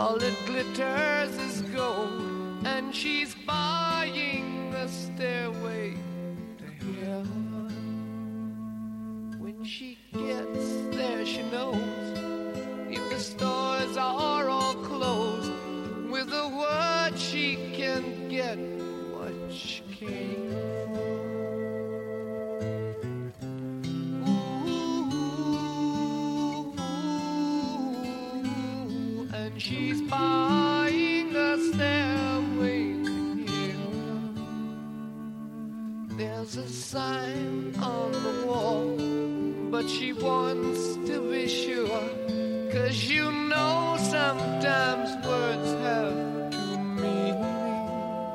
All it glitters is gold, and she's buying the stairway to heaven. When she gets there, she knows if the stores are all closed, with a word she can get what she came for. She's buying a stairway to heaven. There's a sign on the wall, but she wants to be sure, 'cause you know sometimes words have two meanings.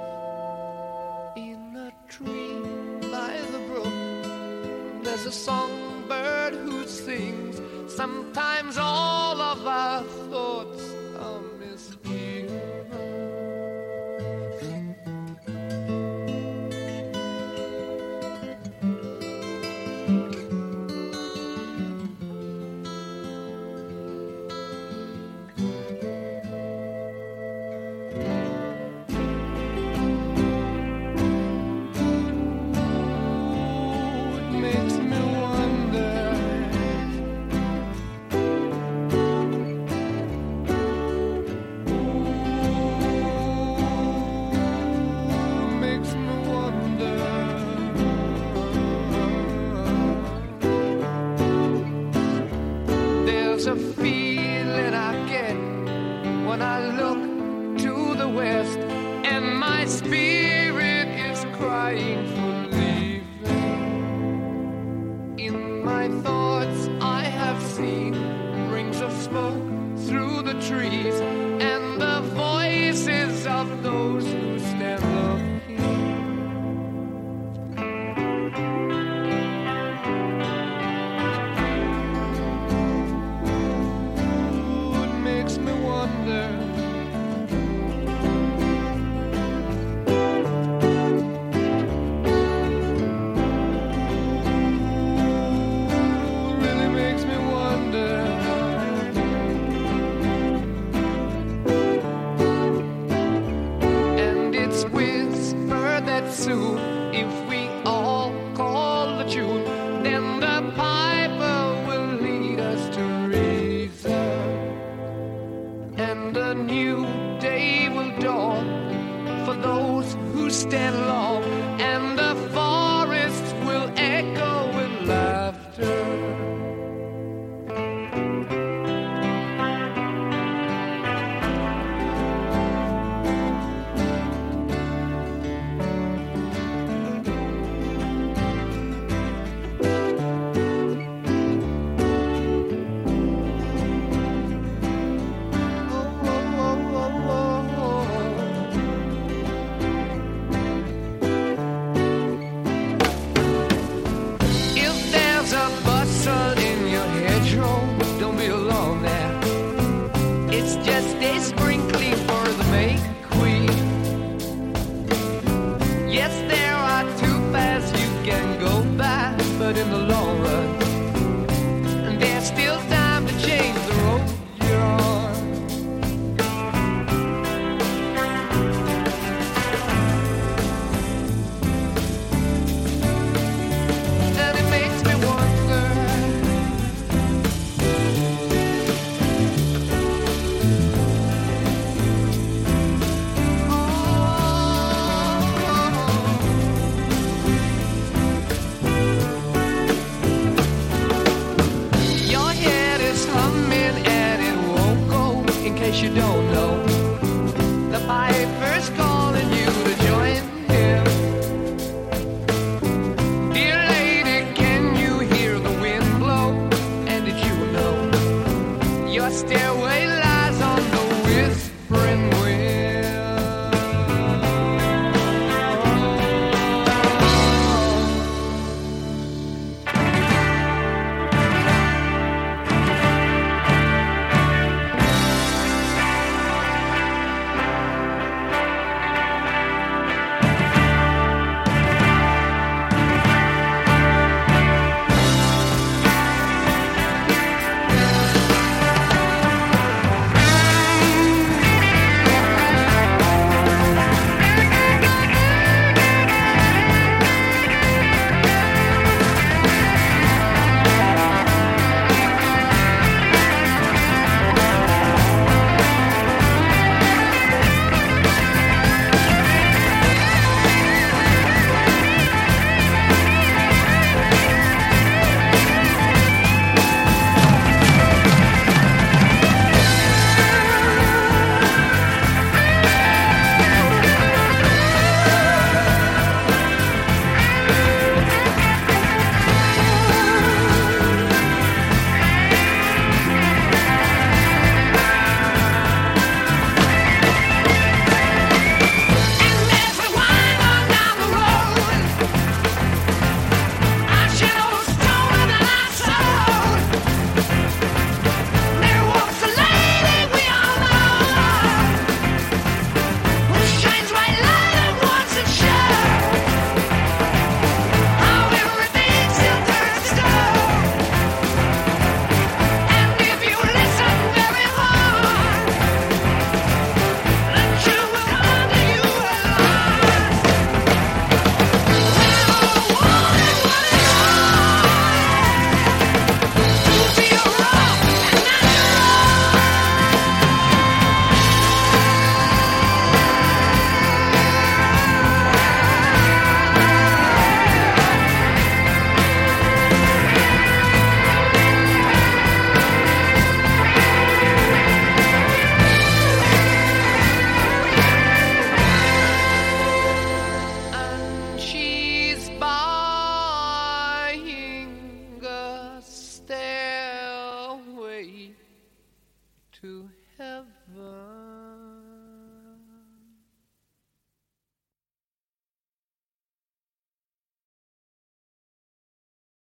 In a tree by the brook, there's a songbird who sings. Sometimes all of our thoughts are misgiven. There's a feeling I get when I look to the west, and my spirit is crying for leaving. In my thoughts I have seen rings of smoke through the trees, and the voices of those who stand looking. If we all call the tune, then the piper will lead us to reason, and a new day will dawn for those who stand long.